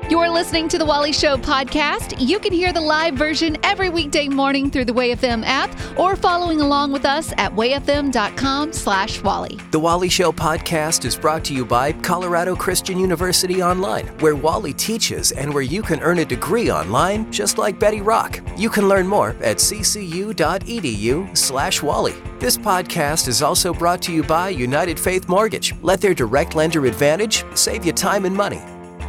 You're listening to the Wally Show podcast. You can hear the live version every weekday morning through the WayFM app or following along with us at wayfm.com/Wally. The Wally Show podcast is brought to you by Colorado Christian University Online, where Wally teaches and where you can earn a degree online just like Betty Rock. You can learn more at ccu.edu/Wally. This podcast is also brought to you by United Faith Mortgage. Let their direct lender advantage save you time and money.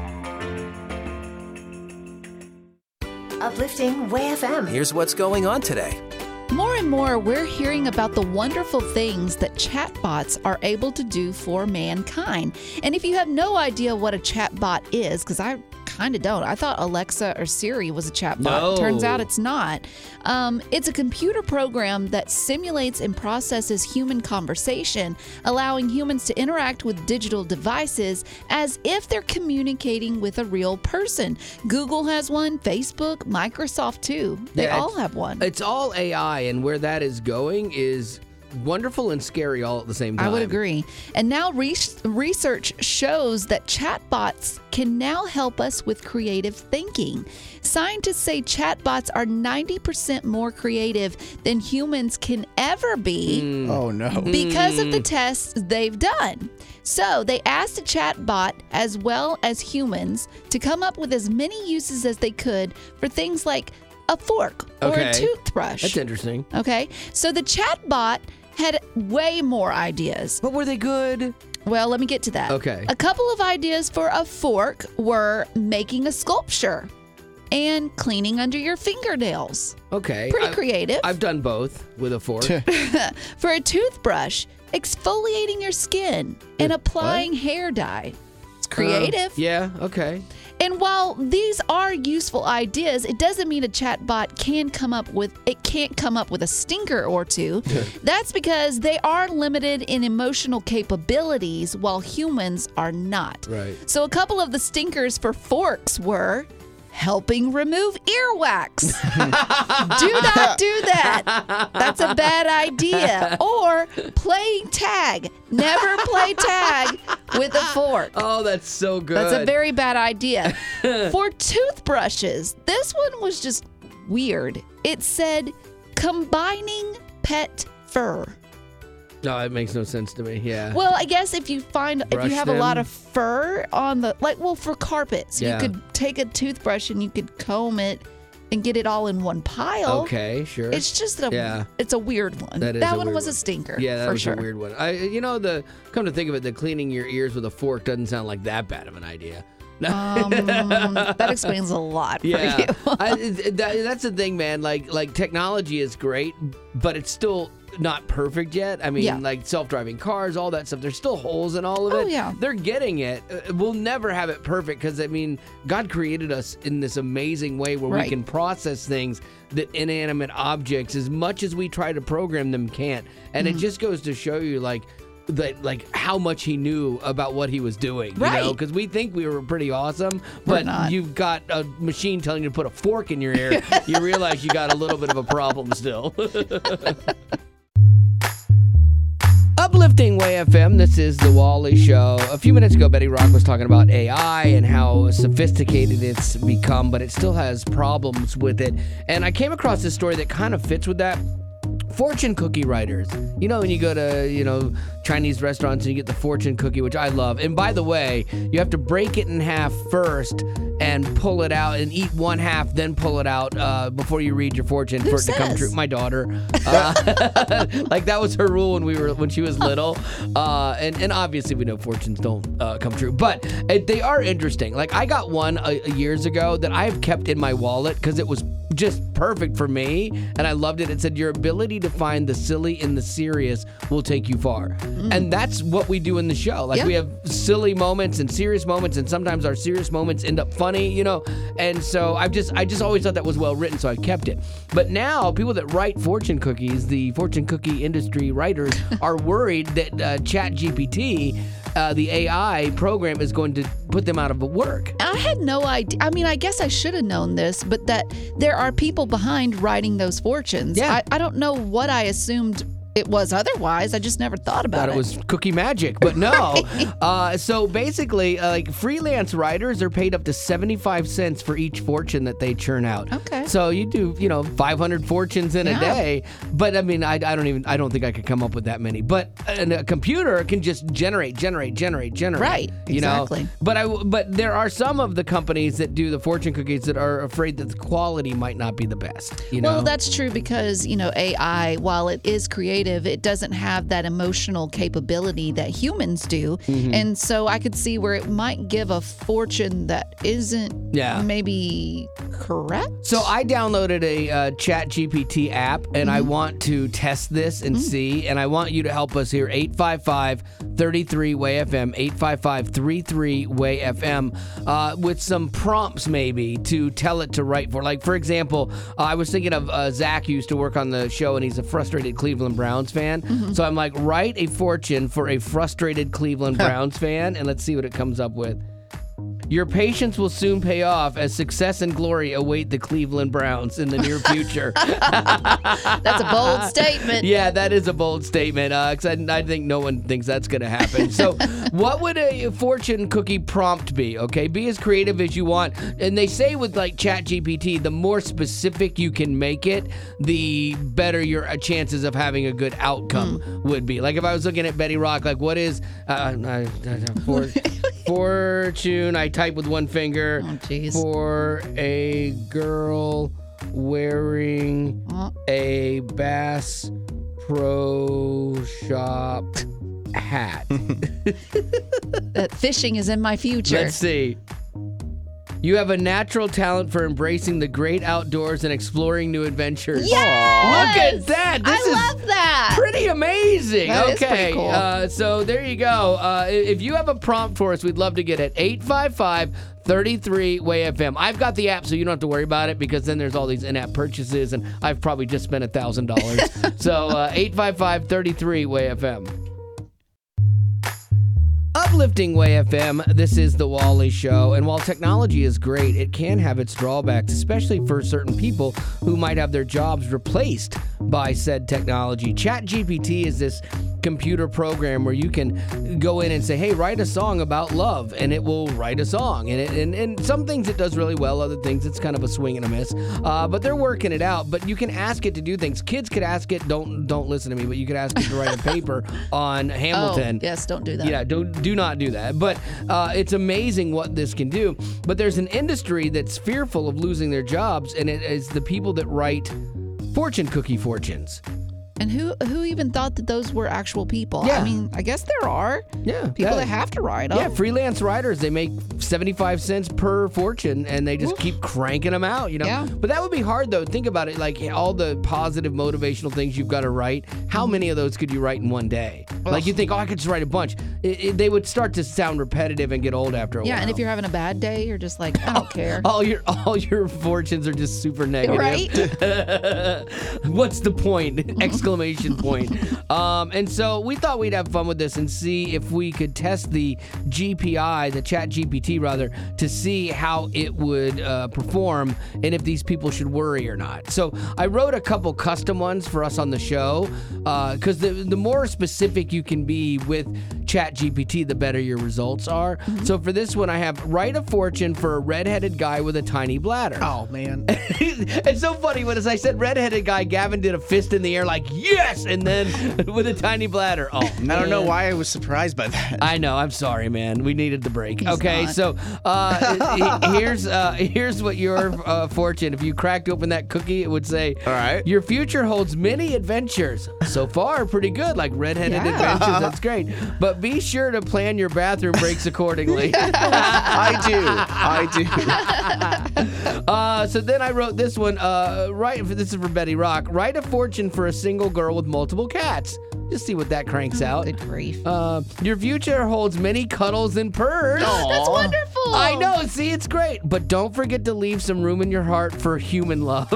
Uplifting WayFM. Here's what's going on today. More and more, we're hearing about the wonderful things that chatbots are able to do for mankind. And if you have no idea what a chatbot is, because I kind of don't. I thought Alexa or Siri was a chatbot. No. Turns out it's not. It's a computer program that simulates and processes human conversation, allowing humans to interact with digital devices as if they're communicating with a real person. Google has one, Facebook, Microsoft too. They all have one. It's all AI, and where that is going is wonderful and scary all at the same time. I would agree. And now research shows that chatbots can now help us with creative thinking. Scientists say chatbots are 90% more creative than humans can ever be. Oh, no. Because of the tests they've done. So they asked a chatbot as well as humans to come up with as many uses as they could for things like a fork or a toothbrush. That's interesting. Okay, so the chatbot had way more ideas. But were they good? Well, let me get to that. Okay. A couple of ideas for a fork were making a sculpture and cleaning under your fingernails. Okay. Pretty creative. I've done both with a fork. For a toothbrush, exfoliating your skin and applying hair dye. It's creative. Yeah, okay. And while these are useful ideas, it doesn't mean a chatbot can't come up with a stinker or two. That's because they are limited in emotional capabilities while humans are not. Right. So a couple of the stinkers for forks were helping remove earwax. Do not do that. That's a bad idea. Or playing tag. Never play tag with a fork. Oh, that's so good. That's a very bad idea. For toothbrushes, this one was just weird. It said combining pet fur. No, it makes no sense to me. Yeah. Well, I guess if you have a lot them. of fur on for carpets, Yeah. you could take a toothbrush and you could comb it and get it all in one pile. Okay, sure. It's just it's a weird one. That is That a one weird was a one. stinker. Yeah, that for was sure. a weird one. Come to think of it, the cleaning your ears with a fork doesn't sound like that bad of an idea. That explains a lot for Yeah, you. that's the thing, man. Like technology is great, but it's still not perfect yet. I mean, like self-driving cars, all that stuff. There's still holes in all of it. Oh, yeah. They're getting it. We'll never have it perfect because, I mean, God created us in this amazing way where we can process things that inanimate objects, as much as we try to program them, can't. And it just goes to show you, like how much he knew about what he was doing, you know? Because we think we were pretty awesome, but you've got a machine telling you to put a fork in your ear. You realize you got a little bit of a problem still. Uplifting WayFM, this is The Wally Show. A few minutes ago, Betty Rock was talking about AI and how sophisticated it's become, but it still has problems with it. And I came across this story that kind of fits with that. Fortune cookie writers. You know, when you go to, Chinese restaurants and you get the fortune cookie, which I love. And by the way, you have to break it in half first and pull it out and eat one half, then pull it out before you read your fortune for it to come true. My daughter. Like that was her rule when she was little. And obviously we know fortunes don't come true. But they are interesting. Like I got one years ago that I've kept in my wallet because it was just perfect for me, and I loved it. It said, your ability to find the silly in the serious will take you far. And that's what we do in the show. Like we have silly moments and serious moments, and sometimes our serious moments end up funny, and so I just always thought that was well written, so I kept it. But now people that write fortune cookies, the fortune cookie industry writers, are worried that ChatGPT, the AI program, is going to put them out of work. I had no idea. I mean, I guess I should have known this, but that there are people behind writing those fortunes. Yeah. I don't know what I assumed it was otherwise. I just never thought about Thought it was cookie magic, but no. So basically, like freelance writers are paid up to 75 cents for each fortune that they churn out. Okay. So you do, 500 fortunes in a day. But I mean, I don't think I could come up with that many. But a computer can just generate. Right. Exactly. But there are some of the companies that do the fortune cookies that are afraid that the quality might not be the best. Well, that's true because, AI, while it is creative, it doesn't have that emotional capability that humans do. Mm-hmm. And so I could see where it might give a fortune that isn't maybe correct. So I downloaded a ChatGPT app, and I want to test this and see, and I want you to help us here. 855-33-WAY-FM, 855-33-WAY-FM, with some prompts maybe to tell it to write for. Like, for example, I was thinking of Zach, who used to work on the show, and he's a frustrated Cleveland Browns fan. So I'm like, write a fortune for a frustrated Cleveland Browns fan, and let's see what it comes up with. Your patience will soon pay off as success and glory await the Cleveland Browns in the near future. That's a bold statement. Yeah, that is a bold statement, because I think no one thinks that's going to happen. So what would a fortune cookie prompt be? Okay, be as creative as you want. And they say with like ChatGPT, the more specific you can make it, the better your chances of having a good outcome would be. Like if I was looking at Betty Rock, like what is fortune, I type with one finger, for a girl wearing a Bass Pro Shop hat. Fishing is in my future. Let's see. You have a natural talent for embracing the great outdoors and exploring new adventures. Yes! Look at that. This is love that. pretty amazing. That okay. is pretty cool. So there you go. If you have a prompt for us, we'd love to get it. 855-33-WAY-FM. I've got the app, so you don't have to worry about it because then there's all these in-app purchases, and I've probably just spent $1,000. So 855-33-WAY-FM. Uplifting Way FM, this is The Wally Show, and while technology is great, it can have its drawbacks, especially for certain people who might have their jobs replaced by said technology. ChatGPT is this computer program where you can go in and say, hey, write a song about love, and it will write a song. And some things it does really well, other things it's kind of a swing and a miss. But they're working it out. But you can ask it to do things. Kids could ask it, don't listen to me, but you could ask it to write a paper on Hamilton. Oh, yes, don't do that. Yeah, do not do that. But it's amazing what this can do. But there's an industry that's fearful of losing their jobs, and it is the people that write fortune cookie fortunes. And who even thought that those were actual people? Yeah. I mean, I guess there are people that have to write them. Yeah, freelance writers, they make 75 cents per fortune, and they just keep cranking them out, Yeah. But that would be hard, though. Think about it, like all the positive motivational things you've got to write. How many of those could you write in one day? Like you think, I could just write a bunch. They would start to sound repetitive and get old after a while. Yeah, and if you're having a bad day, you're just like, I don't care. All your fortunes are just super negative. Right? What's the point? Exclamation point. And so we thought we'd have fun with this and see if we could test the GPI, the ChatGPT rather, to see how it would perform and if these people should worry or not. So I wrote a couple custom ones for us on the show because the more specific you can be with ChatGPT, the better your results are. So for this one, I have write a fortune for a redheaded guy with a tiny bladder. Oh, man. It's so funny when as I said redheaded guy, Gavin did a fist in the air like, yes, and then with a tiny bladder. Oh, man. I don't know why I was surprised by that. I know. I'm sorry, man. We needed the break. He's okay, not. so here's what your fortune. If you cracked open that cookie, it would say, all right, your future holds many adventures. So far, pretty good. Like redheaded adventures. That's great. But be sure to plan your bathroom breaks accordingly. I do. So then I wrote this one. This is for Betty Rock. Write a fortune for a single girl with multiple cats. Just see what that cranks out. Good grief. Your future holds many cuddles and purrs. That's wonderful. I know. See, it's great. But don't forget to leave some room in your heart for human love.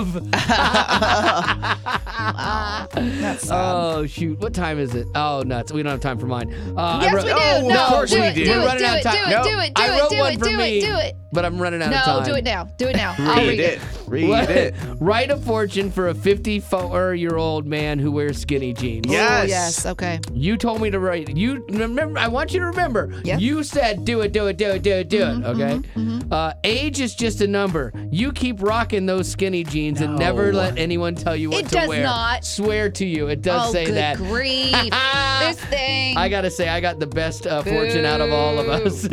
That's Oh, shoot. What time is it? Oh, nuts. We don't have time for mine. yes, we do. of course we do. We're running out of time. Do it. I wrote one for Do me. it. but I'm running out of time. No, do it now. Do it now. I'll read it. Read it. Write a fortune for a 54-year-old man who wears skinny jeans. Yes. Oh, yes. Okay. You told me to write. You remember? I want you to remember. Yeah. You said do it. Okay. Age is just a number. You keep rocking those skinny jeans and never let anyone tell you what It to does wear. not. Swear to you, it does say good that. grief. This thing. I gotta say, I got the best fortune out of all of us.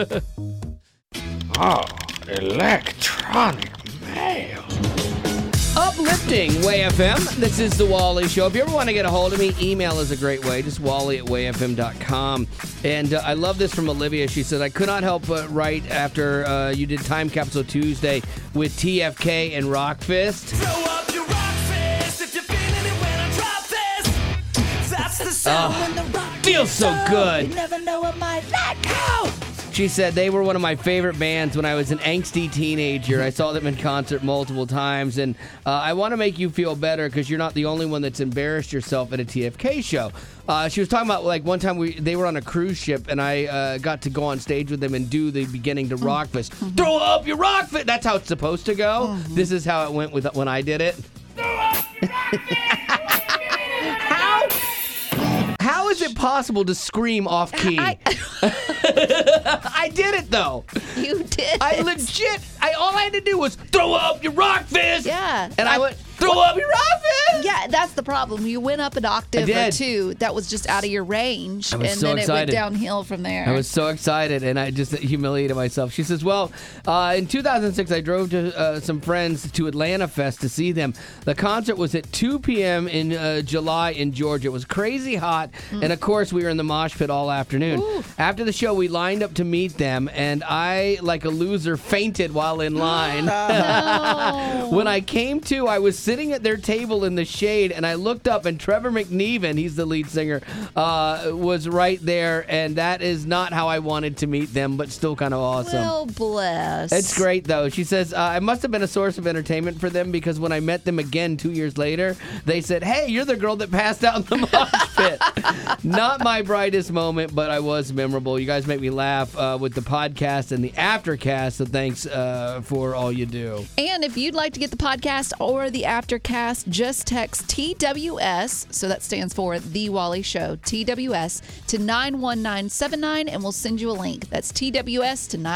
Electronic mail. Uplifting Way FM. This is the Wally Show. If you ever want to get a hold of me, email is a great way. Just wally@wayfm.com. And I love this from Olivia. She said, I could not help but write after you did Time Capsule Tuesday with TFK and Rockfist. Throw up your rock fist if you're feeling it when I drop this. That's the sound when the rock Feels so good. You never know what might let go. She said they were one of my favorite bands when I was an angsty teenager. I saw them in concert multiple times, and I want to make you feel better because you're not the only one that's embarrassed yourself at a TFK show. She was talking about like one time they were on a cruise ship, and I got to go on stage with them and do the beginning to Rockfist. Throw up your Rockfist! That's how it's supposed to go. This is how it went when I did it. How is it possible to scream off key? I did it though. You did. I legit. All I had to do was throw up your rock fist. Yeah. And I went throw up your rock fist. Yeah, that's the problem. You went up an octave or two. That was just out of your range. I was and so then excited. It went downhill from there. I was so excited, and I just humiliated myself. She says, well, in 2006, I drove to some friends to Atlanta Fest to see them. The concert was at 2 p.m. in July in Georgia. It was crazy hot, and of course, we were in the mosh pit all afternoon. Ooh. After the show, we lined up to meet them, and I, like a loser, fainted while in line. No. When I came to, I was sitting at their table in the shade, and I looked up, and Trevor McNeven, he's the lead singer, was right there, and that is not how I wanted to meet them, but still kind of awesome. Well, bless. It's great, though. She says, I must have been a source of entertainment for them because when I met them again 2 years later, they said, hey, you're the girl that passed out in the mosh pit. Not my brightest moment, but I was memorable. You guys make me laugh with the podcast and the aftercast, so thanks for all you do. And if you'd like to get the podcast or the aftercast, just text TWS, so that stands for The Wally Show, TWS, to 91979, and we'll send you a link. That's TWS to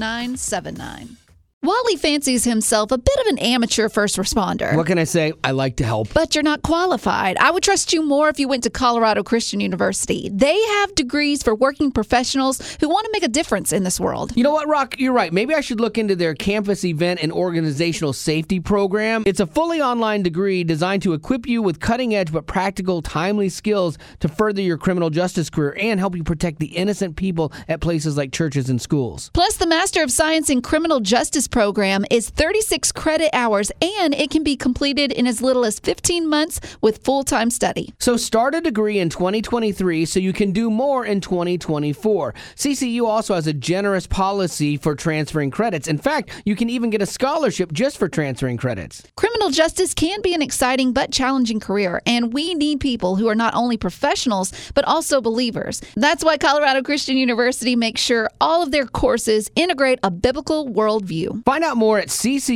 91979. Wally fancies himself a bit of an amateur first responder. What can I say? I like to help. But you're not qualified. I would trust you more if you went to Colorado Christian University. They have degrees for working professionals who want to make a difference in this world. You know what, Rock? You're right. Maybe I should look into their campus event and organizational safety program. It's a fully online degree designed to equip you with cutting-edge but practical, timely skills to further your criminal justice career and help you protect the innocent people at places like churches and schools. Plus, the Master of Science in Criminal Justice program is 36 credit hours, and it can be completed in as little as 15 months with full-time study. So start a degree in 2023 so you can do more in 2024. CCU also has a generous policy for transferring credits. In fact, you can even get a scholarship just for transferring credits. Criminal justice can be an exciting but challenging career, and we need people who are not only professionals but also believers. That's why Colorado Christian University makes sure all of their courses integrate a biblical worldview. Find out more at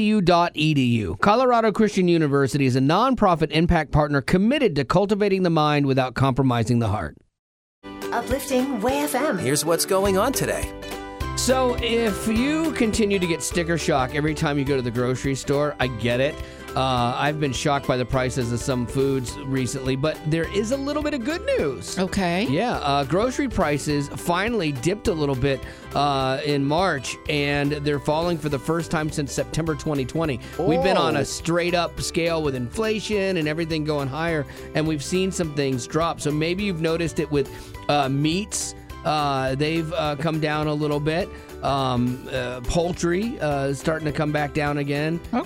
ccu.edu. Colorado Christian University is a nonprofit impact partner committed to cultivating the mind without compromising the heart. Uplifting Way FM. Here's what's going on today. So if you continue to get sticker shock every time you go to the grocery store, I get it. I've been shocked by the prices of some foods recently, but there is a little bit of good news. Okay. Yeah, grocery prices finally dipped a little bit in March, and they're falling for the first time since September 2020. We've been on a straight-up scale with inflation and everything going higher, and we've seen some things drop. So maybe you've noticed it with meats. They've come down a little bit. Poultry is starting to come back down again. Okay.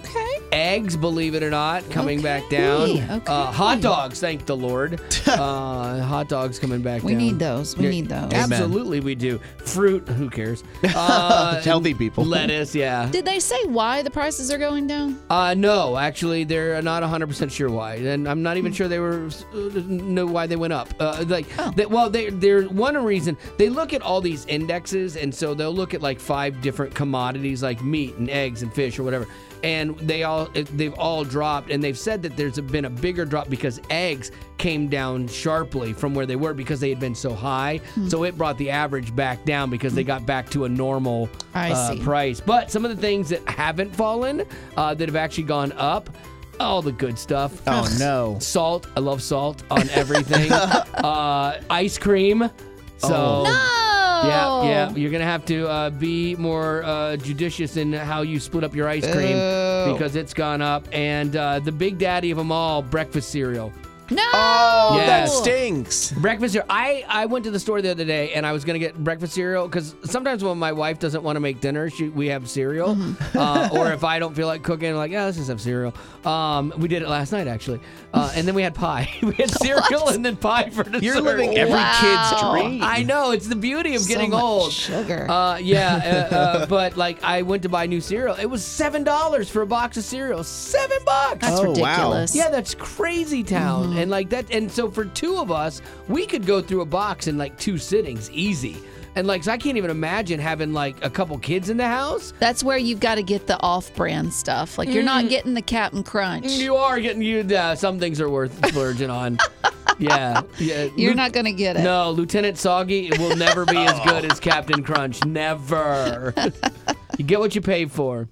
Eggs, believe it or not, coming back down. Okay. Hot dogs, thank the Lord. Hot dogs coming back We down. need those. We need those. Absolutely, we do. Fruit, who cares? Healthy people. Lettuce, yeah. Did they say why the prices are going down? No, actually, they're not 100% sure why, and I'm not even sure they know why they went up. There's one reason. They look at all these indexes, and so they'll look at like 5 different commodities, like meat and eggs and fish or whatever. And they've all dropped, and they've said that there's been a bigger drop because eggs came down sharply from where they were because they had been so high. So it brought the average back down because they got back to a normal price. But some of the things that haven't fallen, that have actually gone up, all the good stuff. Oh, no. Salt. I love salt on everything. Ice cream. So. No. Yeah. You're going to have to be more judicious in how you split up your ice cream because it's gone up. And the big daddy of them all, breakfast cereal. No. Oh, that Yes. stinks. Breakfast cereal. I went to the store the other day and I was going to get breakfast cereal because sometimes when my wife doesn't want to make dinner, we have cereal. Or if I don't feel like cooking, I'm like, yeah, let's just have cereal. We did it last night, actually. And then we had pie. We had cereal and then pie for dessert. You're living every kid's dream. I know. It's the beauty of getting much old. sugar. But like I went to buy new cereal. It was $7 for a box of cereal. $7. That's Oh, wow. ridiculous. Yeah, that's crazy town. And like that, and so for 2 of us, we could go through a box in like 2 sittings, easy. And like, so I can't even imagine having like a couple kids in the house. That's where you've got to get the off-brand stuff. Like you're not getting the Captain Crunch. You are getting some things are worth splurging on. Yeah. You're not going to get it. No, Lieutenant Soggy will never be as good as Captain Crunch. Never. You get what you pay for.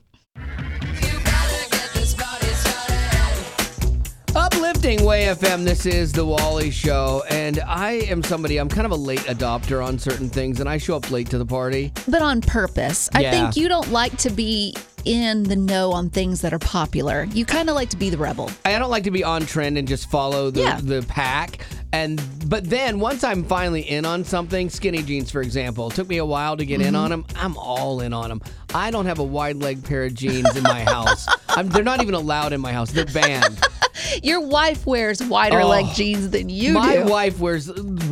Uplifting Way FM, this is the Wally Show, and I'm kind of a late adopter on certain things, and I show up late to the party. But on purpose. I Yeah. think you don't like to be in the know on things that are popular. You kind of like to be the rebel. I don't like to be on trend and just follow the pack. But then once I'm finally in on something, skinny jeans, for example, it took me a while to get in on them. I'm all in on them. I don't have a wide leg pair of jeans in my house. They're not even allowed in my house. They're banned. Your wife wears wider leg jeans than you My do. wife wears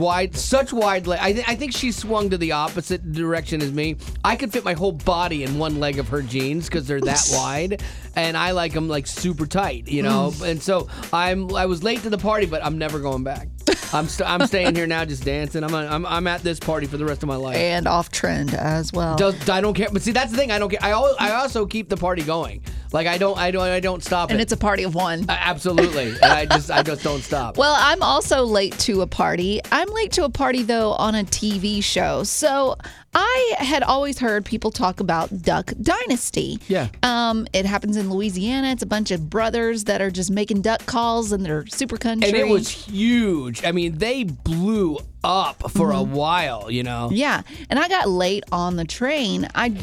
such wide leg. I think she swung to the opposite direction as me. I could fit my whole body in one leg of her jeans because they're that wide, and I like them like super tight, you know. And so I was late to the party, but I'm never going back. I'm staying here now, just dancing. I'm at this party for the rest of my life. And off trend as well. I don't care, but see that's the thing. I don't care. I also keep the party going. Like I don't stop and it. it's a party of one. Absolutely, and I just don't stop. Well, I'm also late to a party. I'm late to a party, though, on a TV show. So I had always heard people talk about Duck Dynasty. Yeah. It happens in Louisiana. It's a bunch of brothers that are just making duck calls and they're super country. And it was huge. I mean, they blew up for a while, you know? Yeah. And I got late on the train.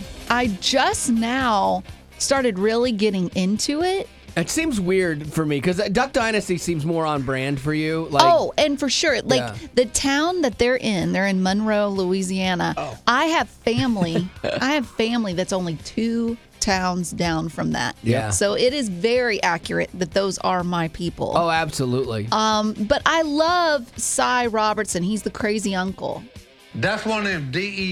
I just now started really getting into it. It seems weird for me because Duck Dynasty seems more on brand for you. Like, and for sure. Like the town that they're in Monroe, Louisiana. Oh. I have family that's only 2 towns down from that. Yeah. So it is very accurate that those are my people. Oh, absolutely. But I love Cy Robertson. He's the crazy uncle. That's one of them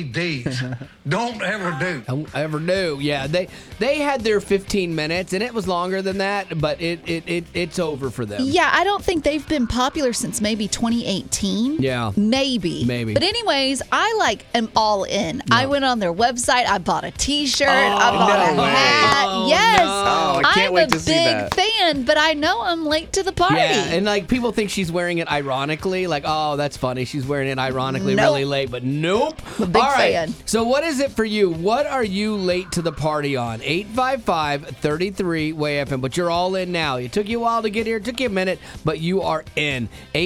DEDs. Don't ever do. Don't ever do. Yeah, they had their 15 minutes, and it was longer than that, but it's over for them. Yeah, I don't think they've been popular since maybe 2018. Yeah. Maybe. But anyways, I am all in. Yeah. I went on their website. I bought a T-shirt. I bought a hat. Oh, yes. No. Oh, I can't wait to see that. I'm a big fan, but I know I'm late to the party. Yeah, and like people think she's wearing it ironically. Like, oh, that's funny. She's wearing it ironically really late. But nope. I'm a big fan. So what is it for you? What are you late to the party on? 855-33-WAY-FM. But you're all in now. It took you a while to get here. It took you a minute, but you are in.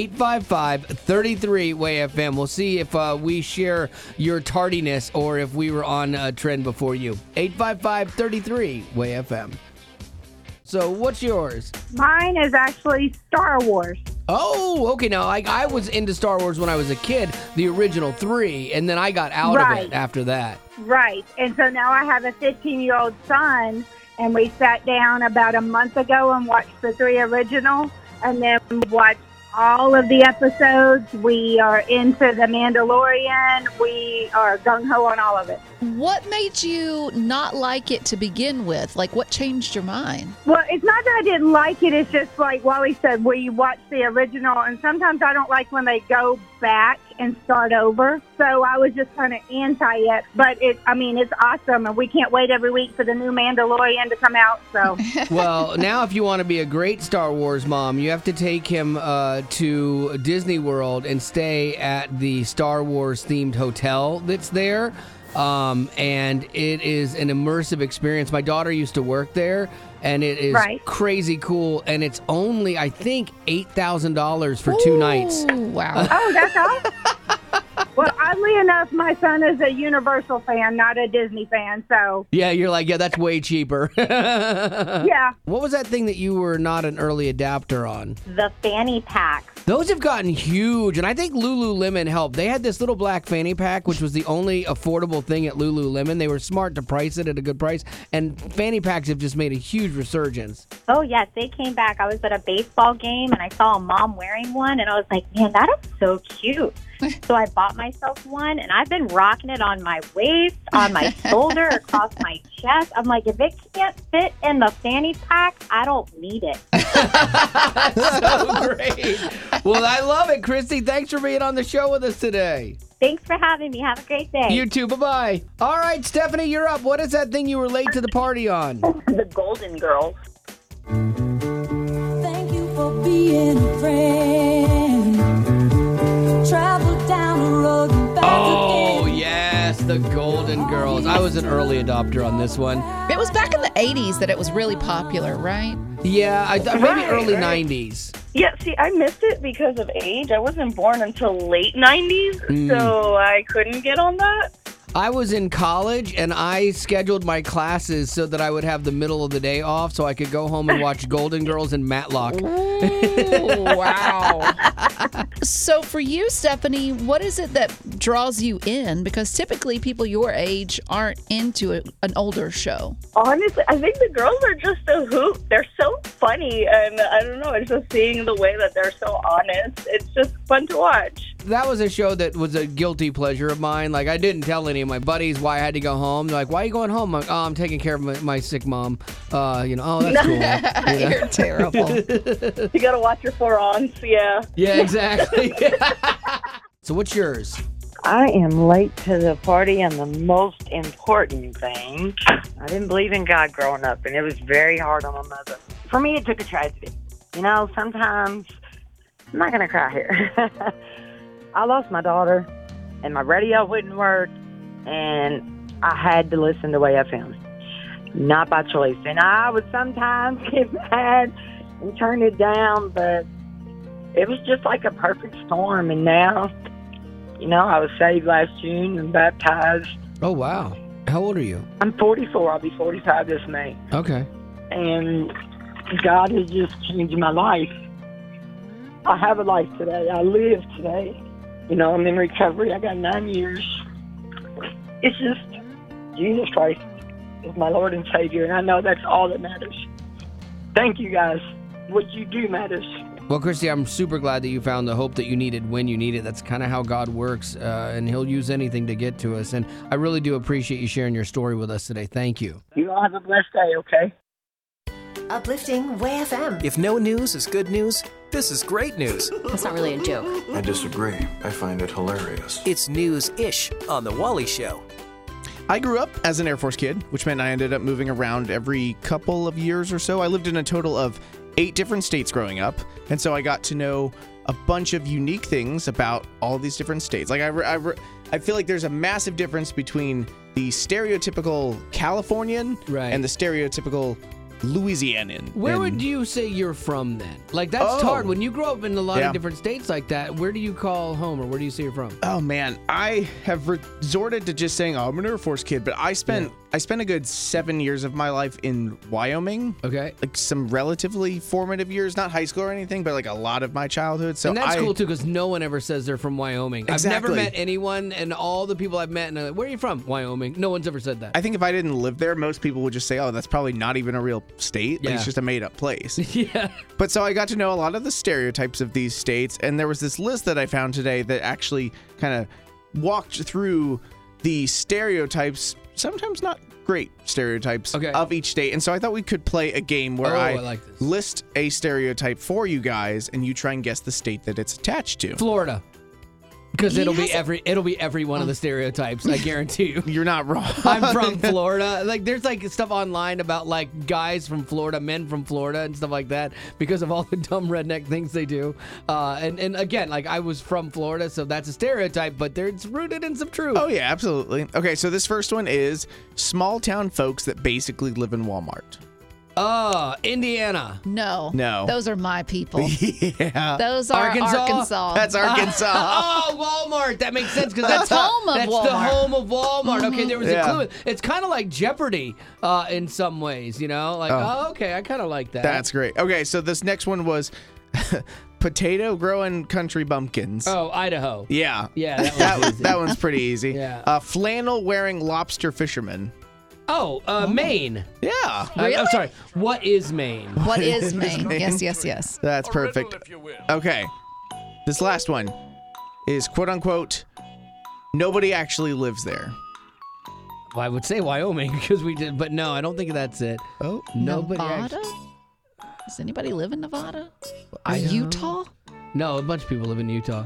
855-33-WAY-FM. We'll see if we share your tardiness or if we were on a trend before you. 855-33-WAY-FM. So what's yours? Mine is actually Star Wars. Oh, okay. Now, I was into Star Wars when I was a kid, the original 3, and then I got out of it after that. Right. And so now I have a 15-year-old son, and we sat down about a month ago and watched the 3 original, and then we watched all of the episodes. We are into The Mandalorian. We are gung-ho on all of it. What made you not like it to begin with? Like, what changed your mind? Well, it's not that I didn't like it. It's just like Wally said, we watch the original, and sometimes I don't like when they go back and start over. So I was just kind of anti it. But it's awesome, and we can't wait every week for the new Mandalorian to come out. So Well, now if you want to be a great Star Wars mom, you have to take him to Disney World and stay at the Star Wars themed hotel that's there. And it is an immersive experience. My daughter used to work there, and it is crazy cool. And it's only, I think, $8,000 for 2 nights. Wow. Oh, that's awesome. Well, oddly enough, my son is a Universal fan, not a Disney fan, so... Yeah, you're like, yeah, that's way cheaper. Yeah. What was that thing that you were not an early adapter on? The fanny packs. Those have gotten huge, and I think Lululemon helped. They had this little black fanny pack, which was the only affordable thing at Lululemon. They were smart to price it at a good price, and fanny packs have just made a huge resurgence. Oh, yes, they came back. I was at a baseball game, and I saw a mom wearing one, and I was like, man, that is so cute. So I bought myself one, and I've been rocking it on my waist, on my shoulder, across my chest. I'm like, if it can't fit in the fanny pack, I don't need it. So great. Well, I love it, Christy. Thanks for being on the show with us today. Thanks for having me. Have a great day. You too. Bye-bye. All right, Stephanie, you're up. What is that thing you were late to the party on? The Golden Girls. Thank you for being a friend. Travel down the road and back Oh, yes, the Golden Girls. I was an early adopter on this one. It was back in the 80s that it was really popular, right? Yeah, maybe early 90s. Yeah, see, I missed it because of age. I wasn't born until late 90s, so I couldn't get on that. I was in college, and I scheduled my classes so that I would have the middle of the day off so I could go home and watch Golden Girls and Matlock. Ooh, wow. So for you, Stephanie, what is it that draws you in? Because typically people your age aren't into an older show. Honestly, I think the girls are just a hoot. They're so funny, and I don't know, it's just seeing the way that they're so honest. It's just fun to watch. That was a show that was a guilty pleasure of mine. Like, I didn't tell any of my buddies why I had to go home. They're like, why are you going home? I'm like, oh, I'm taking care of my sick mom. Oh, that's cool. You're terrible. You gotta watch your 4 aunts, yeah. Yeah, exactly. So what's yours? I am late to the party on the most important thing. I didn't believe in God growing up, and it was very hard on my mother. For me, it took a tragedy. You know, sometimes, I'm not going to cry here. I lost my daughter, and my radio wouldn't work, and I had to listen to Way FM. Not by choice. And I would sometimes get mad and turn it down, but it was just like a perfect storm. And now, you know, I was saved last June and baptized. Oh, wow. How old are you? I'm 44. I'll be 45 this May. Okay. And God has just changed my life. I have a life today. I live today. You know, I'm in recovery. I got 9 years. It's just Jesus Christ is my Lord and Savior, and I know that's all that matters. Thank you, guys. What you do matters. Well, Christy, I'm super glad that you found the hope that you needed when you need it. That's kind of how God works, and He'll use anything to get to us. And I really do appreciate you sharing your story with us today. Thank you. You all have a blessed day, okay? Uplifting Way FM. If no news is good news, this is great news. That's not really a joke. I disagree. I find it hilarious. It's news-ish on The Wally Show. I grew up as an Air Force kid, which meant I ended up moving around every couple of years or so. I lived in a total of 8 different states growing up, and so I got to know a bunch of unique things about all these different states. Like I feel like there's a massive difference between the stereotypical Californian and the stereotypical Louisianian. Where would you say you're from then? Like, that's hard. When you grow up in a lot of different states like that, where do you call home, or where do you say you're from? Oh, man. I have resorted to just saying, oh, I'm an Air Force kid, but I spent I spent a good 7 years of my life in Wyoming. Okay. Like some relatively formative years, not high school or anything, but like a lot of my childhood. So and that's cool too, because no one ever says they're from Wyoming. Exactly. I've never met anyone, and all the people I've met, and they're like, where are you from? Wyoming. No one's ever said that. I think if I didn't live there, most people would just say, oh, that's probably not even a real state. Like, Yeah. it's just a made up place. Yeah. But so I got to know a lot of the stereotypes of these states, and there was this list that I found today that actually kind of walked through the stereotypes, sometimes not great stereotypes, of each state. And so I thought we could play a game where I like this. list a stereotype for you guys, and you try and guess the state that it's attached to. Florida. Because it'll be every one of the stereotypes, I guarantee you. You're not wrong. I'm from Florida. Like, there's like stuff online about like guys from Florida, men from Florida, and stuff like that because of all the dumb redneck things they do. And again, like I was from Florida, so that's a stereotype, but it's rooted in some truth. Oh yeah, absolutely. Okay, so this first one is small town folks that basically live in Walmart. Indiana. No. No. Those are my people. Yeah. Those are Arkansas. That's Arkansas. Oh, Walmart. That makes sense because that's home of that's Walmart. the home of Walmart. Okay, there was Yeah. a clue. It's kind of like Jeopardy in some ways, you know? Like, okay, I kind of like that. That's great. Okay, so this next one was potato growing country bumpkins. Oh, Idaho. Yeah. Yeah, that one's easy. that one's pretty easy. Yeah. Flannel wearing lobster fisherman. Oh, Maine. Yeah. I'm sorry. What is Maine? What is Maine? Yes. That's perfect. Okay. This last one is quote unquote, nobody actually lives there. Well, I would say Wyoming because we did, but no, I don't think that's it. Oh, nobody. Nevada? Does anybody live in Nevada? Or Utah? No, a bunch of people live in Utah.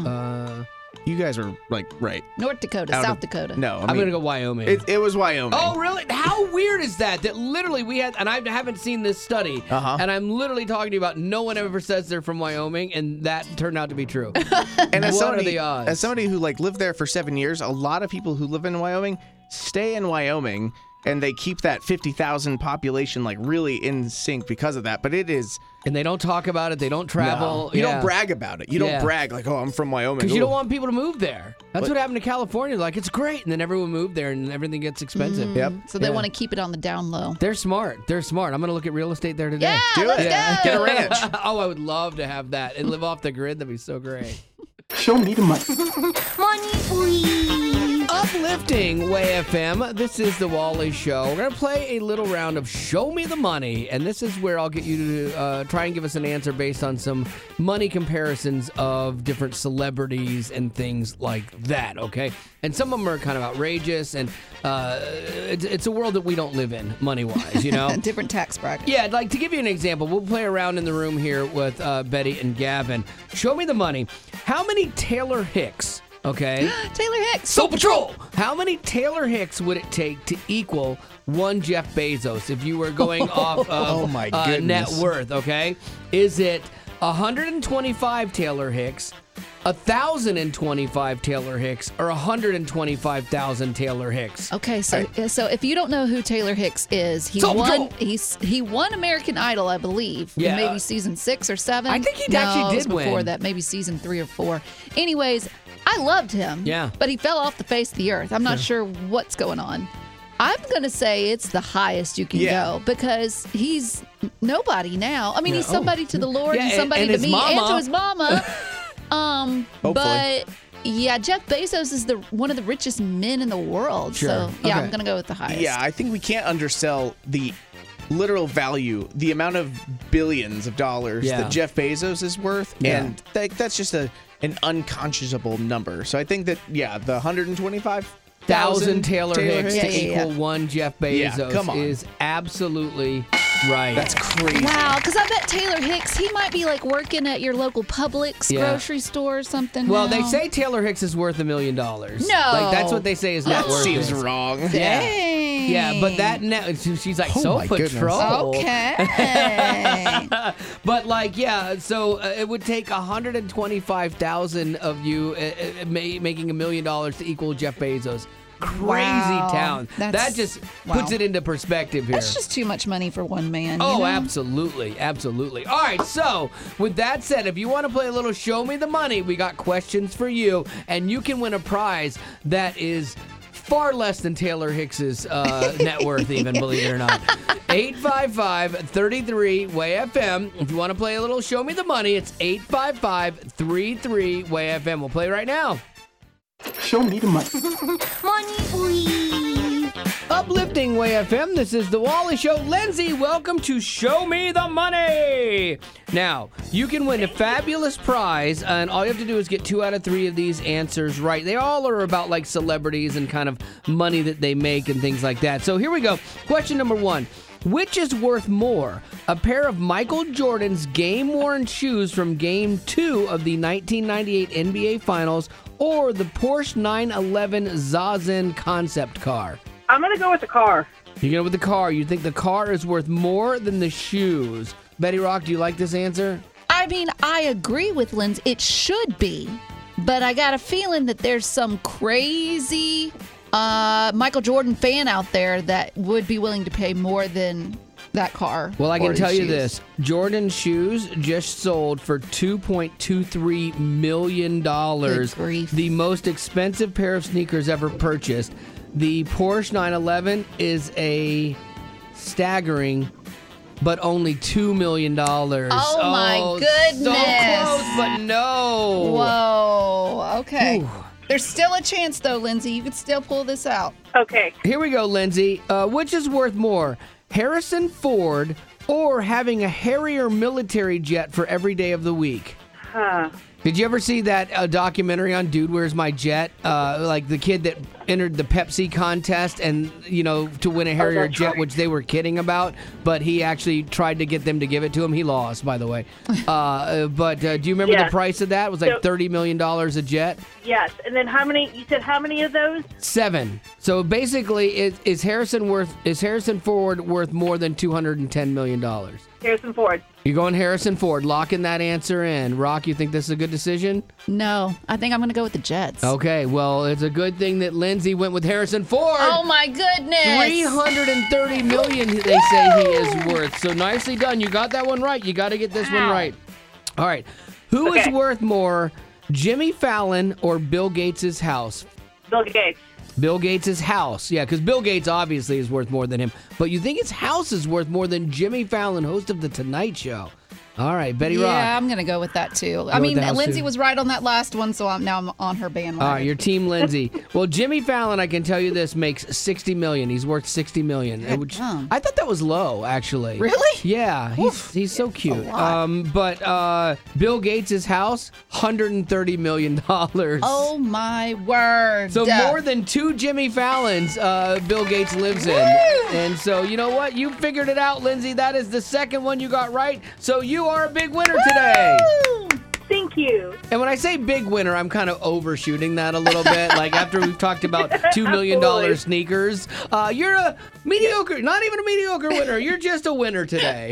You guys are like right. North Dakota, South Dakota. No, I'm going to go Wyoming. It was Wyoming. Oh, really? How weird is that? That literally we had, and I haven't seen this study, and I'm literally talking to you about no one ever says they're from Wyoming, and that turned out to be true. And as what somebody, are the odds? As somebody who like lived there for 7 years, a lot of people who live in Wyoming stay in Wyoming, and they keep that 50,000 population like really in sync because of that. But it is, and they don't talk about it. They don't travel. No. You don't brag about it. You don't brag like, oh, I'm from Wyoming. Because you don't want people to move there. That's what happened to California. Like, it's great. And then everyone moved there and everything gets expensive. Yep. So they want to keep it on the down low. They're smart. I'm going to look at real estate there today. Yeah, let's go. Get a ranch. Oh, I would love to have that and live off the grid. That'd be so great. Show me the money. Money, please. Uplifting Way FM. This is the Wally Show. We're going to play a little round of Show Me the Money, and this is where I'll get you to try and give us an answer based on some money comparisons of different celebrities and things like that, okay? And some of them are kind of outrageous, and it's a world that we don't live in, money-wise, you know? Different tax bracket. Yeah, like to give you an example, we'll play around in the room here with Betty and Gavin. Show me the money. How many Taylor Hicks, okay? Taylor Hicks. Soul Patrol! How many Taylor Hicks would it take to equal one Jeff Bezos if you were going off of my net goodness. worth, okay? Is it 125 Taylor Hicks, 1,025 Taylor Hicks, or 125,000 Taylor Hicks? Okay, so if you don't know who Taylor Hicks is, he won American Idol, I believe. Yeah. Maybe season 6 or 7. I think he No, actually it was did win. before that, maybe season 3 or 4. Anyways, I loved him. Yeah. But he fell off the face of the earth. I'm not sure what's going on. I'm going to say it's the highest you can go because he's nobody now. I mean, he's somebody to the Lord and somebody and to his me mama. and to his mama. Hopefully. But yeah, Jeff Bezos is one of the richest men in the world. Sure. So yeah, Okay. I'm going to go with the highest. Yeah, I think we can't undersell the literal value, the amount of billions of dollars that Jeff Bezos is worth, and that's just an unconscionable number. So I think that the 125,000 Taylor Hicks to equal one Jeff Bezos Yeah, come on. is absolutely right. That's crazy. Wow, because I bet Taylor Hicks, he might be like working at your local Publix grocery store or something. Well, now. they say Taylor Hicks is worth $1 million. No. Like, that's what they say his net That worth seems is. wrong. Dang. Yeah, but that net, she's like, so my goodness. patrol. Okay. But so it would take 125,000 of you making $1 million to equal Jeff Bezos. Crazy Wow. town. That's- That just puts it into perspective here. That's just too much money for one man. Oh, you know? absolutely. Absolutely. All right, so with that said, if you want to play a little Show Me the Money, we got questions for you, and you can win a prize that is far less than Taylor Hicks's net worth, even, believe it or not. 855-33-WAY-FM. If you want to play a little Show Me the Money, it's 855-33-WAY-FM. We'll play right now. Show me the money. Money, please. Uplifting Way FM, this is The Wally Show. Lindsay, welcome to Show Me the Money. Now, you can win a fabulous prize, and all you have to do is get 2 out of 3 of these answers right. They all are about like celebrities and kind of money that they make and things like that. So here we go. Question number 1. Which is worth more, a pair of Michael Jordan's game-worn shoes from Game 2 of the 1998 NBA Finals or the Porsche 911 Zazen concept car? I'm going to go with the car. You go with the car. You think the car is worth more than the shoes. Betty Rock, do you like this answer? I mean, I agree with Lindsay. It should be, but I got a feeling that there's some crazy Michael Jordan fan out there that would be willing to pay more than that car. Well, I can tell you shoes. this. Jordan's shoes just sold for $2.23 million. Good grief. The most expensive pair of sneakers ever purchased. The Porsche 911 is a staggering, but only $2 million. Oh, my goodness. So close, but no. Whoa. Okay. Ooh. There's still a chance, though, Lindsay. You could still pull this out. Okay. Here we go, Lindsay. Which is worth more, Harrison Ford or having a Harrier military jet for every day of the week? Huh. Did you ever see that documentary on Dude, Where's My Jet? Like the kid that entered the Pepsi contest and, you know, to win a Harrier jet, right. which they were kidding about, but he actually tried to get them to give it to him. He lost, by the way. But do you remember the price of that? It was like $30 million a jet. Yes. And then you said how many of those? 7. So basically, is Harrison Ford worth more than $210 million? Harrison Ford. You're going Harrison Ford, locking that answer in. Rock, you think this is a good decision? No, I think I'm going to go with the Jets. Okay, well, it's a good thing that Lindsay went with Harrison Ford. Oh, my goodness. $330 million, they say he is worth. So nicely done. You got that one right. You got to get this one right. All right. Who is worth more, Jimmy Fallon or Bill Gates' house? Bill Gates. Bill Gates' house. Yeah, because Bill Gates obviously is worth more than him. But you think his house is worth more than Jimmy Fallon, host of The Tonight Show. All right, Betty Rock. Yeah, I'm going to go with that, too. I mean, Lindsay was right on that last one, so I'm on her bandwagon. All right, your team Lindsay. Well, Jimmy Fallon, I can tell you this, makes $60 million. He's worth $60 million. Which, I thought that was low, actually. Really? Yeah, he's so cute. But Bill Gates' house, $130 million. Oh, my word. So more than 2 Jimmy Fallons Bill Gates lives in. And so, you know what? You figured it out, Lindsay. That is the second one you got right. So you are a big winner today. Thank you. And when I say big winner, I'm kind of overshooting that a little bit. Like after we've talked about $2 million sneakers, you're a mediocre, not even a mediocre winner. You're just a winner today.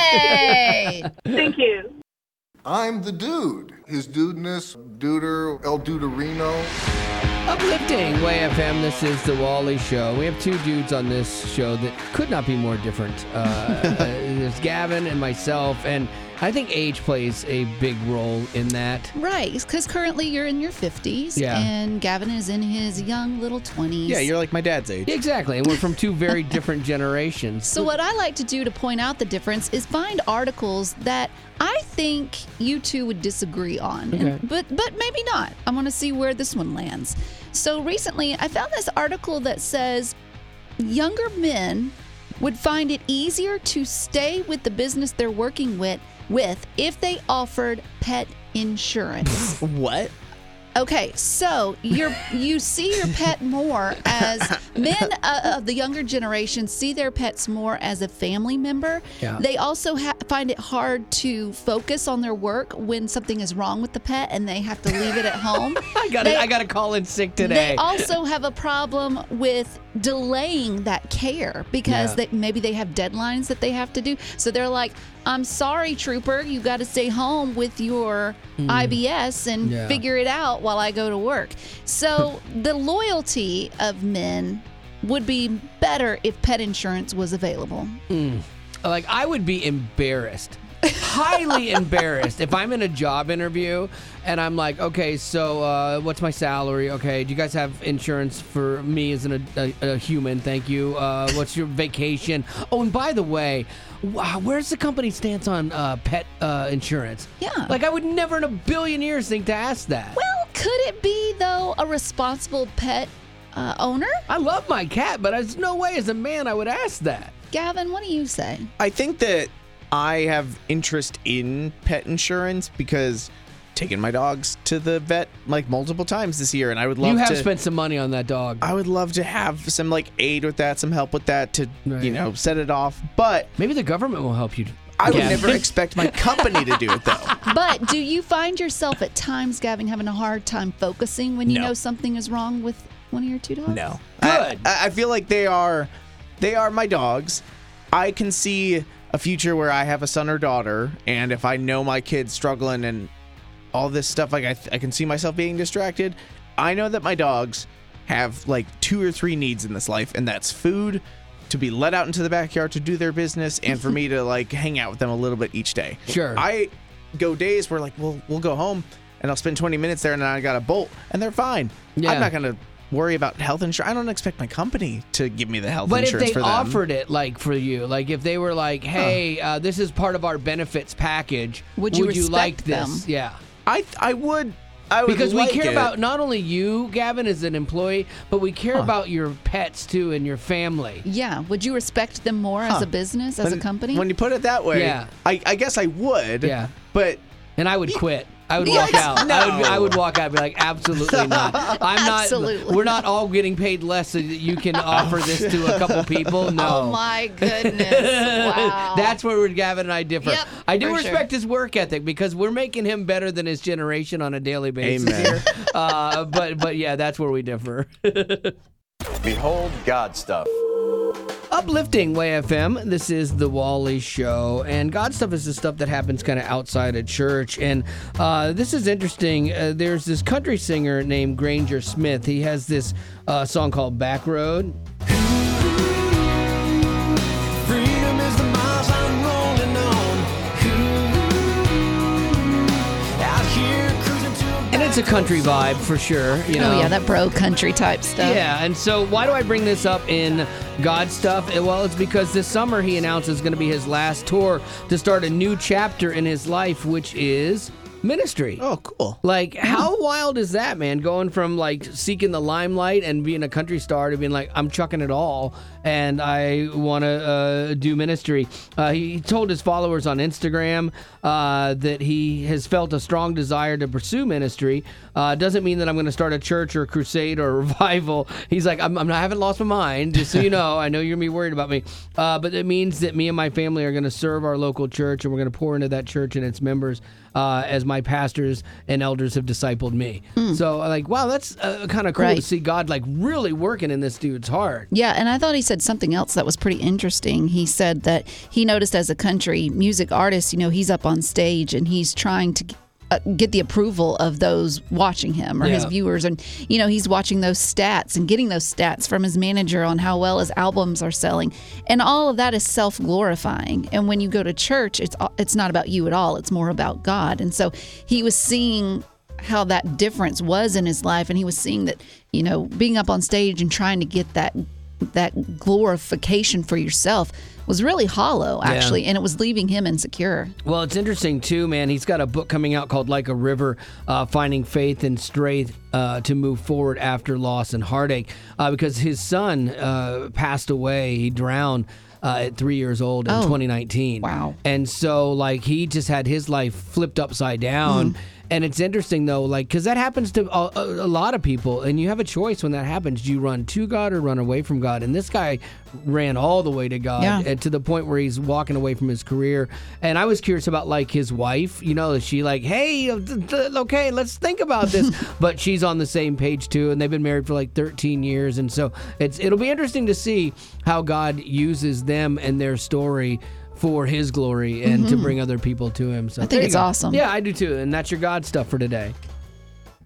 Yay! Thank you. I'm the dude. His dudeness, duder, El Duderino. Uplifting Way FM, this is The Wally Show. We have 2 dudes on this show that could not be more different. There's Gavin and myself, and I think age plays a big role in that. Right, because currently you're in your 50s, Yeah. and Gavin is in his young little 20s. Yeah, you're like my dad's age. Exactly, and we're from 2 very different generations. So what I like to do to point out the difference is find articles that I think you two would disagree on, Okay. but maybe not. I want to see where this one lands. So recently, I found this article that says younger men would find it easier to stay with the business they're working with if they offered pet insurance. What? Okay, so you see your pet more as men of the younger generation see their pets more as a family member. Yeah. They also find it hard to focus on their work when something is wrong with the pet and they have to leave it at home. I got to call in sick today. They also have a problem with delaying that care because maybe they have deadlines that they have to do. So they're like, I'm sorry, trooper, you got to stay home with your IBS and figure it out while I go to work. So the loyalty of men would be better if pet insurance was available. Like, I would be embarrassed highly embarrassed if I'm in a job interview and I'm like, okay, so what's my salary? Okay, do you guys have insurance for me as a human? Thank you. What's your vacation? Oh, and by the way, where's the company stance on pet insurance? Yeah. Like, I would never in a billion years think to ask that. Well, could it be, though, a responsible pet owner? I love my cat, but there's no way as a man I would ask that. Gavin, what do you say? I think that I have interest in pet insurance because taken my dogs to the vet like multiple times this year, and I would love to. You have spent some money on that dog. I would love to have some like aid with that, some help with that to set it off. But maybe the government will help you. I would never expect my company to do it though. But do you find yourself at times, Gavin, having a hard time focusing when you know something is wrong with one of your two dogs? No. Good. I feel like they are my dogs. I can see a future where I have a son or daughter, and if I know my kid's struggling and all this stuff, like I can see myself being distracted. I know that my dogs have like 2 or 3 needs in this life, and that's food, to be let out into the backyard to do their business, and for me to like hang out with them a little bit each day. Sure. I go days where like we'll go home and I'll spend 20 minutes there and then I got a bolt and they're fine. Yeah. I'm not gonna worry about health insurance. I don't expect my company to give me the health But insurance if for they them. offered it, like for you, like if they were like, "Hey, this is part of our benefits package. Would you like respect this?" them? Yeah, I would. Because like we care it. about not only you, Gavin, as an employee, but we care about your pets too and your family. Yeah. Would you respect them more as a business, as a company? When you put it that way, Yeah. I guess I would. Yeah. But And I would quit. I would Yes, walk out. no. I would walk out and be like, absolutely not. I'm not. Absolutely We're not all getting paid less so that you can offer this to a couple people. No. Oh my goodness! Wow. That's where Gavin and I differ. Yep, I do for respect his work ethic because we're making him better than his generation on a daily basis Amen. here. But yeah, that's where we differ. Behold God stuff. Uplifting Way FM. This is the Wally Show, and God stuff is the stuff that happens kind of outside of church. And this is interesting. There's this country singer named Granger Smith. He has this song called Back Road. Freedom is the miles I'm rolling on. Out here cruising to And it's a country vibe for sure. You know? Oh yeah, that bro country type stuff. Yeah, and so why do I bring this up in God stuff? Well, it's because this summer he announced it's going to be his last tour to start a new chapter in his life, which is ministry. Oh, cool. Like, how wild is that, man? Going from like seeking the limelight and being a country star to being like, I'm chucking it all and I want to do ministry. He told his followers on Instagram that he has felt a strong desire to pursue ministry. Doesn't mean that I'm going to start a church or a crusade or a revival. He's like, I haven't lost my mind, just so you know. I know you're going to be worried about me. But it means that me and my family are going to serve our local church, and we're going to pour into that church and its members as my pastors and elders have discipled me. So, like, wow, that's kind of cool to see God, like, really working in this dude's heart. Yeah, and I thought he said something else that was pretty interesting. He said that he noticed as a country music artist, you know, he's up on stage and he's trying to get the approval of those watching him or his viewers. And, you know, he's watching those stats and getting those stats from his manager on how well his albums are selling. And all of that is self-glorifying. And when you go to church, it's not about you at all. It's more about God. And so he was seeing how that difference was in his life. And he was seeing that, you know, being up on stage and trying to get that glorification for yourself was really hollow, actually, and it was leaving him insecure. Well, it's interesting, too, man. He's got a book coming out called Like a River, Finding Faith and Strength to Move Forward After Loss and Heartache, because his son passed away. He drowned at 3 years old in 2019. Wow. And so, like, he just had his life flipped upside down. And it's interesting, though, like, because that happens to a lot of people, and you have a choice when that happens. Do you run to God or run away from God? And this guy ran all the way to God, and to the point where he's walking away from his career. And I was curious about, like, his wife. You know, is she like, hey, okay, let's think about this. But she's on the same page, too, and they've been married for, like, 13 years. And so it'll be interesting to see how God uses them and their story for his glory and to bring other people to him. So I think it's awesome. Yeah, I do too. And that's your God stuff for today.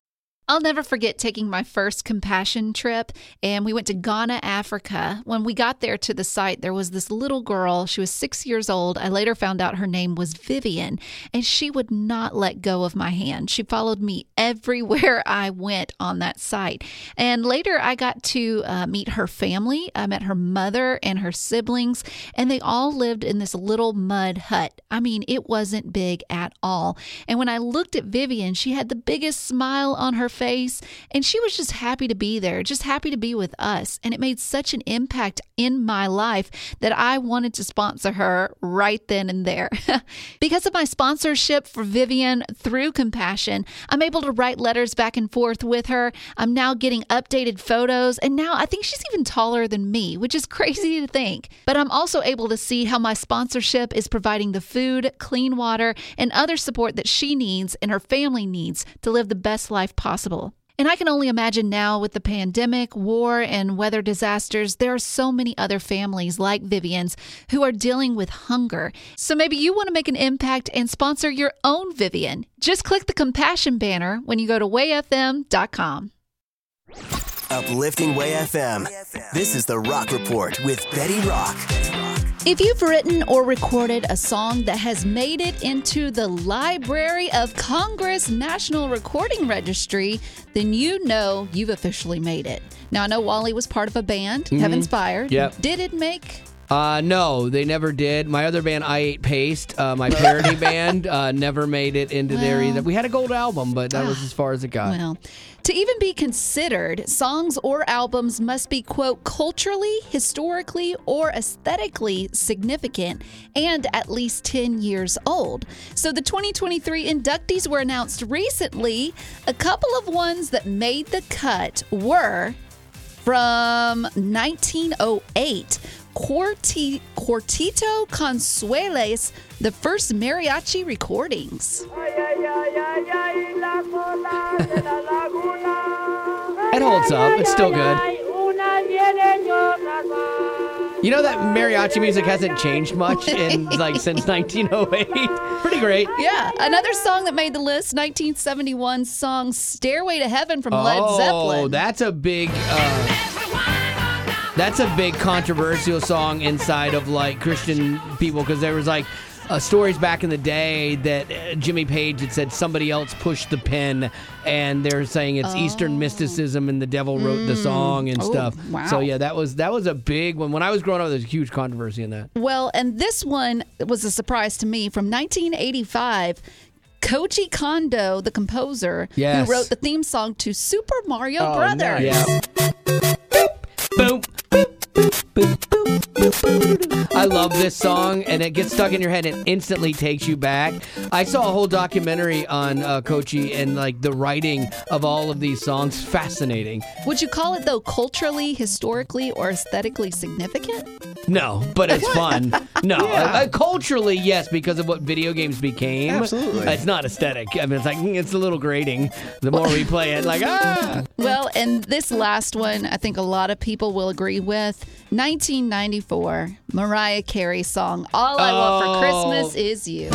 I'll never forget taking my first compassion trip, and we went to Ghana, Africa. When we got there to the site, there was this little girl. She was 6 years old. I later found out her name was Vivian, and she would not let go of my hand. She followed me everywhere I went on that site. And later, I got to meet her family. I met her mother and her siblings, and they all lived in this little mud hut. I mean, it wasn't big at all. And when I looked at Vivian, she had the biggest smile on her face, and she was just happy to be there, just happy to be with us. And it made such an impact in my life that I wanted to sponsor her right then and there. Because of my sponsorship for Vivian through Compassion, I'm able to write letters back and forth with her. I'm now getting updated photos, and now I think she's even taller than me, which is crazy to think. But I'm also able to see how my sponsorship is providing the food, clean water, and other support that she needs and her family needs to live the best life possible. And I can only imagine now with the pandemic, war, and weather disasters, there are so many other families like Vivian's who are dealing with hunger. So maybe you want to make an impact and sponsor your own Vivian. Just click the Compassion banner when you go to wayfm.com. Uplifting Way FM. This is the Rock Report with Betty Rock. If you've written or recorded a song that has made it into the Library of Congress National Recording Registry, then you know you've officially made it. Now, I know Wally was part of a band, Heaven's Fire. Yep. Did it make... No, they never did. My other band, I Ate Paste, my parody band, never made it into there either. We had a gold album, but that was as far as it got. Well, to even be considered, songs or albums must be, quote, culturally, historically, or aesthetically significant and at least 10 years old. So the 2023 inductees were announced recently. A couple of ones that made the cut were from 1908. Cuartito Consueles, the first mariachi recordings. It holds up. It's still good. You know that mariachi music hasn't changed much in since 1908. Pretty great. Yeah. Another song that made the list, 1971 song Stairway to Heaven from Led Zeppelin. Oh, that's a big... That's a big controversial song inside of Christian people, because there was stories back in the day that Jimmy Page had said somebody else pushed the pen, and they're saying it's Eastern mysticism and the devil wrote the song and stuff. Wow. So yeah, that was a big one. When I was growing up, there was a huge controversy in that. Well, and this one was a surprise to me from 1985. Koji Kondo, the composer, who wrote the theme song to Super Mario Brothers. Nice. Yeah. Boom. I love this song, and it gets stuck in your head and instantly takes you back. I saw a whole documentary on Kochi and the writing of all of these songs. Fascinating. Would you call it, though, culturally, historically, or aesthetically significant? No, but it's fun. No, culturally, yes, because of what video games became. Absolutely. It's not aesthetic. I mean, it's a little grating the more we play it. Well, and this last one, I think a lot of people will agree with. 1994, Mariah Carey song, All I Want for Christmas Is You.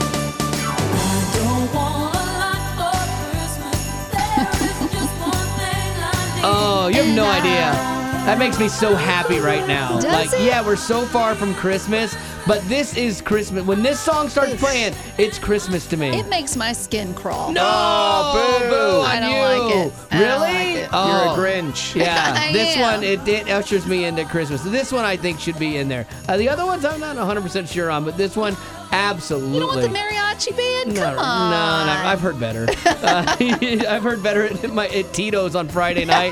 Oh, you have no idea. That makes me so happy right now. Does it? Yeah, we're so far from Christmas, but this is Christmas. When this song starts playing, it's Christmas to me. It makes my skin crawl. No! Boo! I don't like it. Really? You're a Grinch. Yeah, this one, it ushers me into Christmas. This one I think should be in there. The other ones I'm not 100% sure on, but this one, absolutely. You don't want the mariachi band? Come on. No, I've heard better. I've heard better at Tito's on Friday night.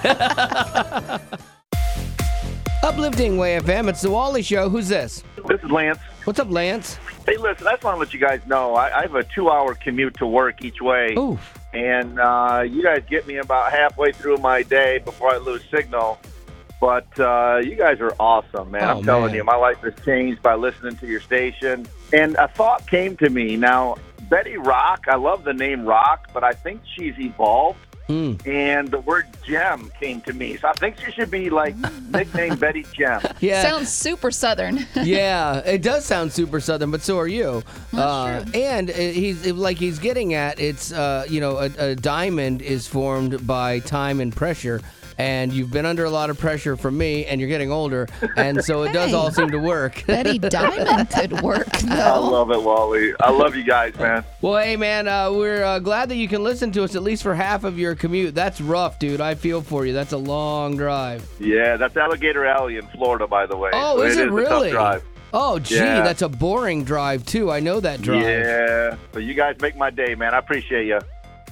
Uplifting Way FM, it's the Wally Show. Who's this? This is Lance. What's up, Lance? Hey, listen, I just want to let you guys know I have a 2-hour commute to work each way. Ooh. And you guys get me about halfway through my day before I lose signal. But you guys are awesome, man. I'm telling you, my life has changed by listening to your station. And a thought came to me. Now, Betty Rock, I love the name Rock, but I think she's evolved and the word gem came to me. So I think she should be like nicknamed Betty Gem. Yeah. Sounds super Southern. Yeah, it does sound super Southern, but so are you. And he's getting at it's a diamond is formed by time and pressure. And you've been under a lot of pressure from me, and you're getting older, and so it does all seem to work. Betty Diamond could work, though. I love it, Wally. I love you guys, man. Well, hey, man, we're glad that you can listen to us at least for half of your commute. That's rough, dude. I feel for you. That's a long drive. Yeah, that's Alligator Alley in Florida, by the way. Oh, so is it really? A tough drive. Oh, gee, Yeah. that's a boring drive, too. I know that drive. Yeah, so you guys make my day, man. I appreciate you.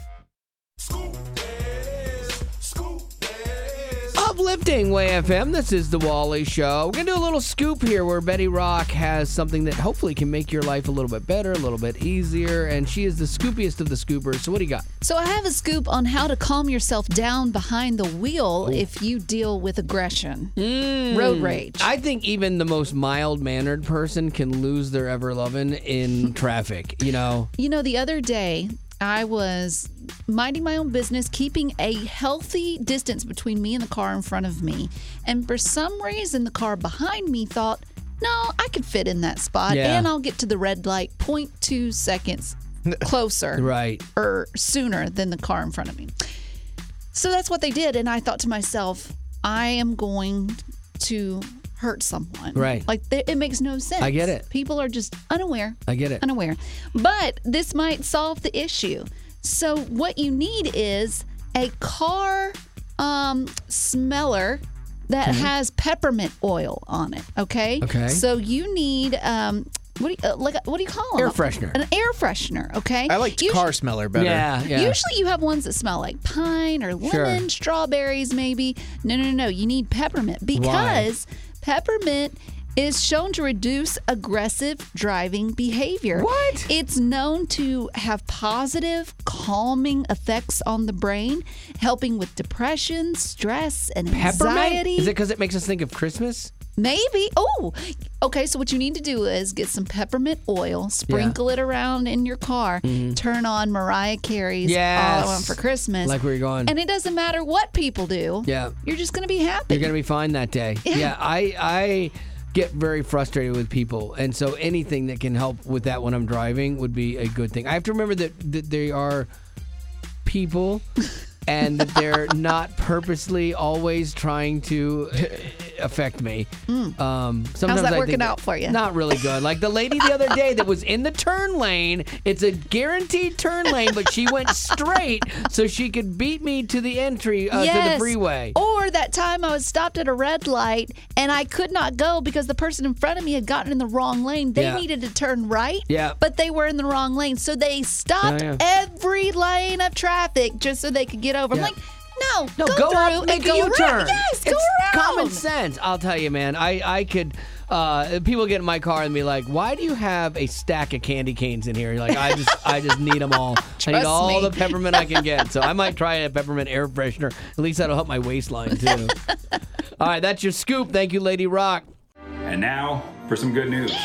Uplifting Way FM, this is the Wally Show. We're going to do a little scoop here where Betty Rock has something that hopefully can make your life a little bit better, a little bit easier, and she is the scoopiest of the scoopers. So what do you got? So I have a scoop on how to calm yourself down behind the wheel if you deal with aggression. Road rage. I think even the most mild-mannered person can lose their ever-loving in traffic, you know? You know, the other day, I was minding my own business, keeping a healthy distance between me and the car in front of me. And for some reason, the car behind me thought, no, I could fit in that spot and I'll get to the red light 0.2 seconds closer. Right. Or sooner than the car in front of me. So that's what they did. And I thought to myself, I am going to hurt someone. Right. Like, it makes no sense. I get it. People are just unaware. I get it. Unaware. But this might solve the issue. So what you need is a car smeller that has peppermint oil on it. Okay. Okay. So you need what do you call them? Air freshener. An air freshener. Okay. I like car smeller better. Yeah. Usually you have ones that smell like pine or lemon, strawberries maybe. No. You need peppermint because peppermint is shown to reduce aggressive driving behavior. What? It's known to have positive calming effects on the brain, helping with depression, stress, and anxiety. Peppermint? Is it because it makes us think of Christmas? Maybe. Oh, okay. So what you need to do is get some peppermint oil, sprinkle it around in your car, turn on Mariah Carey's All I Want for Christmas. Like where you're going. And it doesn't matter what people do. Yeah. You're just going to be happy. You're going to be fine that day. Yeah, I get very frustrated with people. And so anything that can help with that when I'm driving would be a good thing. I have to remember that they are people and that they're not purposely always trying to affect me. Sometimes How's that I working think out for you? Not really good. Like the lady the other day that was in the turn lane. It's a guaranteed turn lane, but she went straight so she could beat me to the entry to the freeway. Or that time I was stopped at a red light and I could not go because the person in front of me had gotten in the wrong lane. They needed to turn right, but they were in the wrong lane. So they stopped every lane of traffic just so they could get over. I'm like, no, go go through up, make and a go U-turn. around. Yes, go It's around. common sense. I'll tell you, man. I could. People get in my car and be like, "Why do you have a stack of candy canes in here?" You're like, I just need them all. I need all the peppermint I can get. So I might try a peppermint air freshener. At least that'll help my waistline too. All right, that's your scoop. Thank you, Lady Rock. And now for some good news.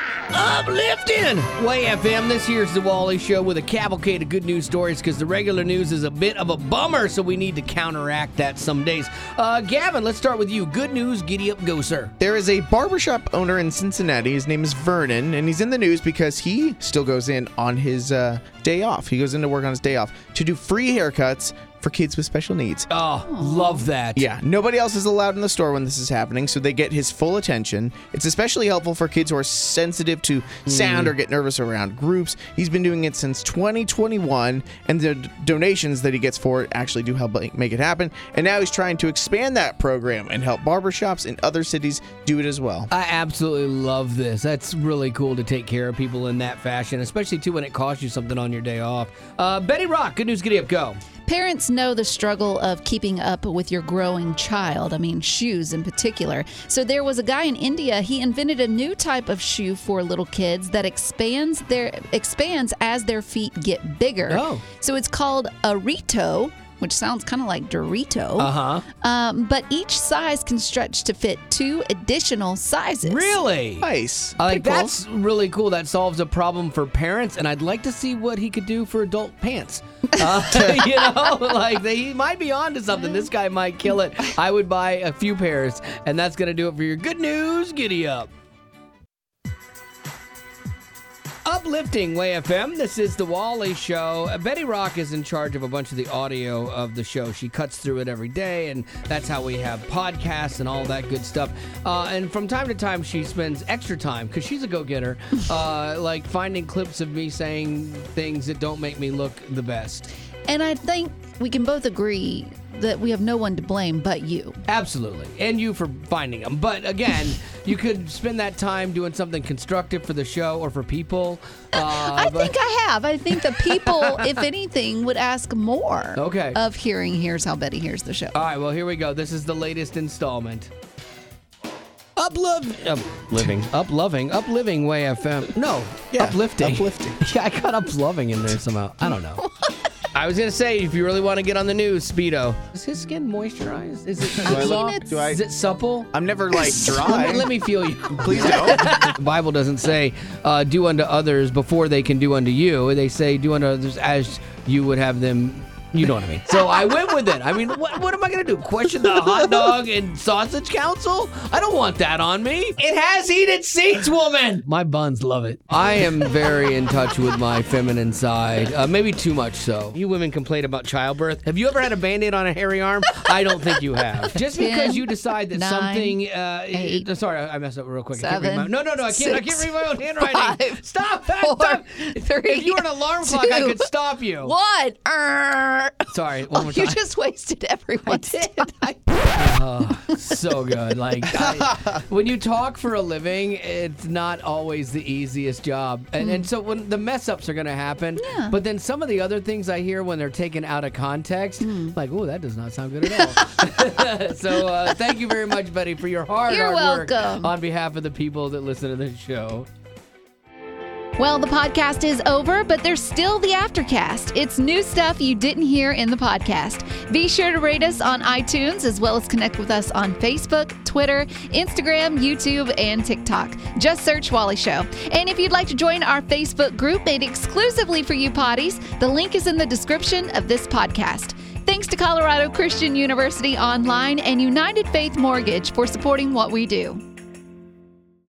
Uplifting Way FM. This here's the Wally Show with a cavalcade of good news stories because the regular news is a bit of a bummer, so we need to counteract that some days. Gavin, let's start with you. Good news, giddy up, go, sir. There is a barbershop owner in Cincinnati. His name is Vernon, and he's in the news because he still goes in on his day off. He goes into work on his day off to do free haircuts for kids with special needs. Oh, love that. Yeah, nobody else is allowed in the store when this is happening, so they get his full attention. It's especially helpful for kids who are sensitive to sound or get nervous around groups. He's been doing it since 2021, and the donations that he gets for it actually do help make it happen. And now he's trying to expand that program and help barbershops in other cities do it as well. I absolutely love this. That's really cool to take care of people in that fashion, especially too when it costs you something on your day off. Betty Rock, good news, giddy up, go. Parents know the struggle of keeping up with your growing child. I mean, shoes in particular. So there was a guy in India. He invented a new type of shoe for little kids that expands as their feet get bigger. Oh. So it's called a Rito. which sounds kind of like Dorito. But each size can stretch to fit 2 additional sizes. Really? Nice. That's really cool. That solves a problem for parents, and I'd like to see what he could do for adult pants. He might be onto something. This guy might kill it. I would buy a few pairs, and that's going to do it for your good news. Giddy up. Uplifting Way FM. This is the Wally Show. Betty Rock is in charge of a bunch of the audio of the show. She cuts through it every day, and that's how we have podcasts and all that good stuff. And from time to time, she spends extra time, because she's a go-getter, like finding clips of me saying things that don't make me look the best. And I think we can both agree that we have no one to blame but you. Absolutely. And you for finding them. But again, you could spend that time doing something constructive for the show or for people. I think I have. I think the people, if anything, would ask more of hearing Here's How Betty Hears the Show. All right, well, here we go. This is the latest installment. Uplifting Way FM. No, uplifting. Uplifting. Yeah, I got uploving in there somehow. I don't know. I was going to say, if you really want to get on the news, Speedo. Is his skin moisturized? Is it is it supple? I'm never dry. Let me feel you. Please don't. The Bible doesn't say do unto others before they can do unto you. They say do unto others as you would have them. You know what I mean. So I went with it. I mean, what am I going to do? Question the hot dog and sausage council? I don't want that on me. It has heated seats, woman. My buns love it. I am very in touch with my feminine side. Maybe too much so. You women complain about childbirth. Have you ever had a Band-Aid on a hairy arm? I don't think you have. Just because you decide that 9, something... 8, sorry, I messed up real quick. 7, I can't read my own handwriting. 5, Stop. 4, 3, if you were an alarm clock, I could stop you. 1. Sorry, one more You time. just wasted everyone's time. So good. When you talk for a living, it's not always the easiest job. And so when the mess ups are going to happen, but then some of the other things I hear when they're taken out of context, like, oh, that does not sound good at all. So thank you very much, Betty, for your hard work on behalf of the people that listen to this show. Well, the podcast is over, but there's still the Aftercast. It's new stuff you didn't hear in the podcast. Be sure to rate us on iTunes, as well as connect with us on Facebook, Twitter, Instagram, YouTube, and TikTok. Just search Wally Show. And if you'd like to join our Facebook group made exclusively for you potties, the link is in the description of this podcast. Thanks to Colorado Christian University Online and United Faith Mortgage for supporting what we do.